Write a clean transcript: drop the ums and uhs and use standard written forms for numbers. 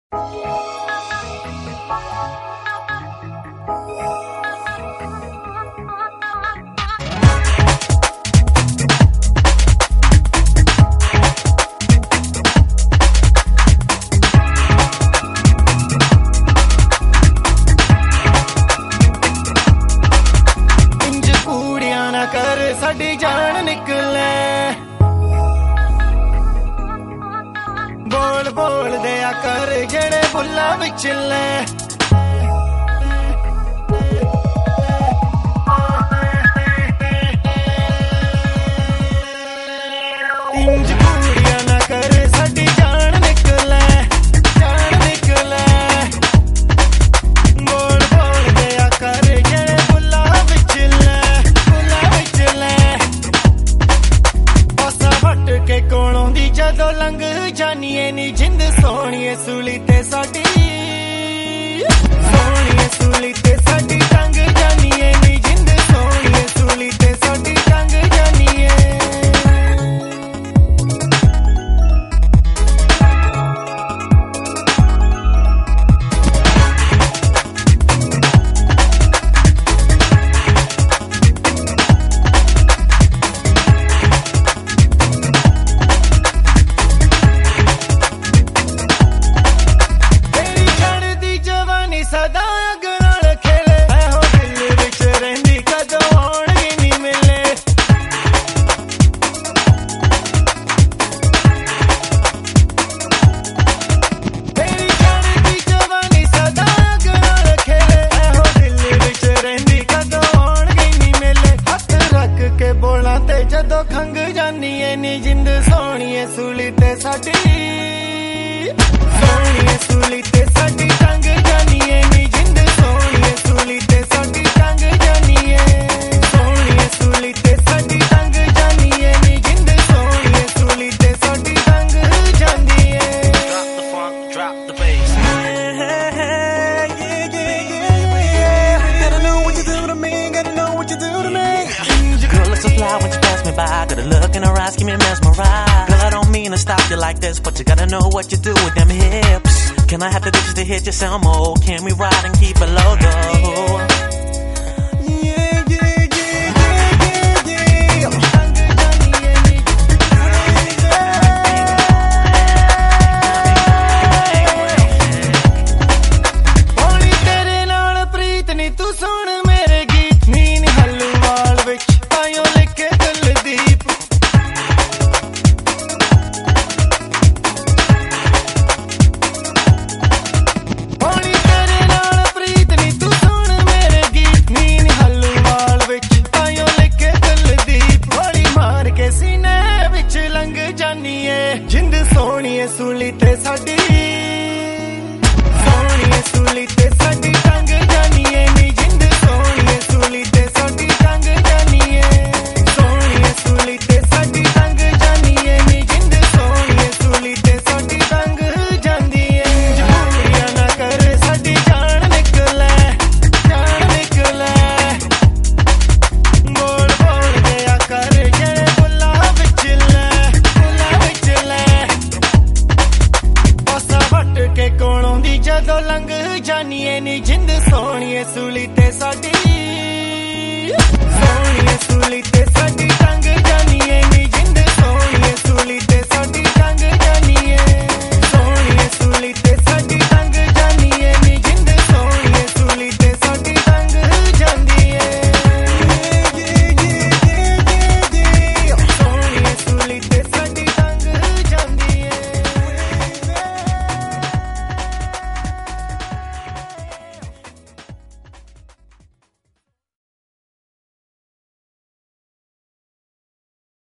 साडी जान निकले बोल बोल दिया कर जेड़े बुल्ला विचले इंज कूड़िया ना कर साडी जान निकले बोल बोल दिया कर जेड़े बुल्ला विचले के कोलों दी जदों लंघ जानीए नी जिंद सोहणीए सूली ते साडी टंग जानीए नी जिंद सोहणीए सूली ते साडी टंग जानीए सदा अग नाल खेले हो दिल विच रहिंदी कदों आउणगे नी मिले तेरी चढ़दी जवानी सदा अग नाल खेले हो दिल विच रहिंदी कदों आउणगे नी मिले हथ रख के बोलां ते जदों खंग जानीए नी जिंद सोहणीए सूली ते साडी टंग जानीए नी जिंद सोहणीए सूली ते साडी टंग जानीए सोहणीए सूली ते साडी टंग जानीए नी जिंद सोहणीए सूली ते साडी टंग Janiye Drop the funk, drop the bass Gotta know what you do to me, gotta know what you do to me Girl, look so fly when you pass me by. Got a look in her eyes, keep me mesmerized. Girl, I don't mean to stop you like this, but you gotta know what you do with them hips. Can I have the digits to hit you some more? Can we ride and keep it low though? Only तेरे नाल प्रीत नी तू सुन मेरे गीत नीन हलवाल विच पायो लिखे Kuldeep Only तेरे नाल प्रीत नी तू सुन मेरे गीत नीन हलवाल विच पायो लिखे कुलदीप गोली मार के सीने विच लंघ जानीए जिंद सोहणीए सूली ते साडी टंग जानीए नी जिंद सोहणीए सूली ते साडी टंग जानीए सोहणीए सूली ते साडी टंग जानीए नी जिंद सोहणीए सूली ते साडी टंग जांदीए जबूरिया ना कर साडी जान निकले बोल बोल दिया कर जेड़े बुल्ला विचले पासा वट के कोलों दी जदों लंघ जानीए नी जिंद सोहणीए सूली ते साडी